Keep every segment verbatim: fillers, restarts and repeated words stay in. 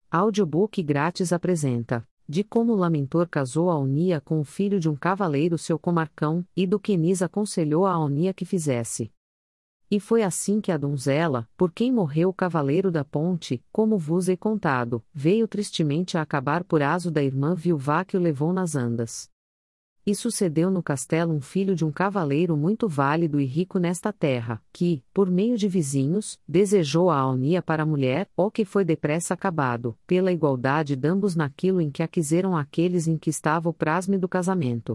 Audiobook grátis apresenta: de como Lamentor casou Aonia com o filho de um cavaleiro seu comarcão, e do que Nis aconselhou a Aonia que fizesse. E foi assim que a donzela, por quem morreu o cavaleiro da ponte, como vos hei contado, veio tristemente a acabar por aso da irmã viúva que o levou nas andas. E sucedeu no castelo um filho de um cavaleiro muito válido e rico nesta terra, que, por meio de vizinhos, desejou a Aonia para mulher, o que foi depressa acabado, pela igualdade d'ambos naquilo em que a quiseram aqueles em que estava o prazme do casamento.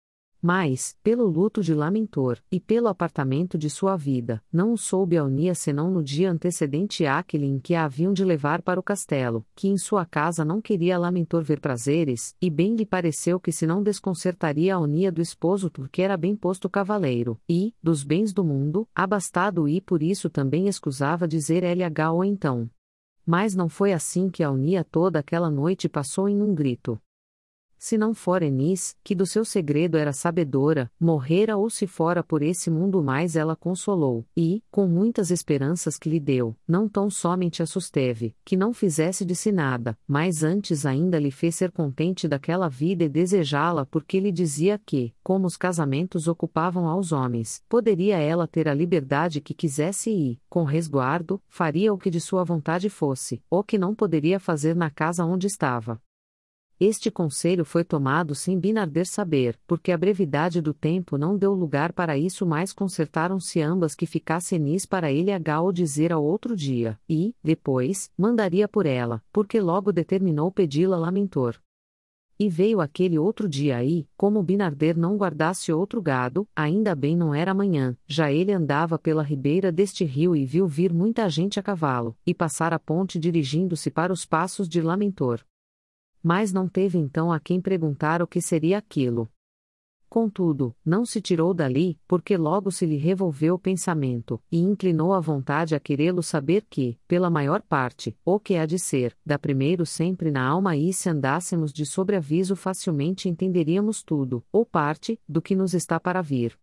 Mas, pelo luto de Lamentor, e pelo apartamento de sua vida, não o soube Aonia senão no dia antecedente àquele em que a haviam de levar para o castelo, que em sua casa não queria Lamentor ver prazeres, e bem lhe pareceu que se não desconcertaria Aonia do esposo porque era bem posto cavaleiro, e, dos bens do mundo, abastado e por isso também escusava dizer Lh ou então. Mas não foi assim que Aonia toda aquela noite passou em um grito. Se não fora Nis, que do seu segredo era sabedora, morrera ou se fora por esse mundo mais ela consolou, e, com muitas esperanças que lhe deu, não tão somente a susteve, que não fizesse de si nada, mas antes ainda lhe fez ser contente daquela vida e desejá-la porque lhe dizia que, como os casamentos ocupavam aos homens, poderia ela ter a liberdade que quisesse e, com resguardo, faria o que de sua vontade fosse, ou que não poderia fazer na casa onde estava. Este conselho foi tomado sem Binarder saber, porque a brevidade do tempo não deu lugar para isso, mas concertaram-se ambas que ficasse Nis para Lh ou dizer ao outro dia, e, depois, mandaria por ela, porque logo determinou pedi-la Lamentor. E veio aquele outro dia aí, como Binarder não guardasse outro gado, ainda bem não era manhã, já ele andava pela ribeira deste rio e viu vir muita gente a cavalo, e passar a ponte dirigindo-se para os passos de Lamentor. Mas não teve então a quem perguntar o que seria aquilo. Contudo, não se tirou dali, porque logo se lhe revolveu o pensamento, e inclinou a vontade a querê-lo saber que, pela maior parte, o que há de ser, dá primeiro sempre na alma e se andássemos de sobreaviso facilmente entenderíamos tudo, ou parte, do que nos está para vir.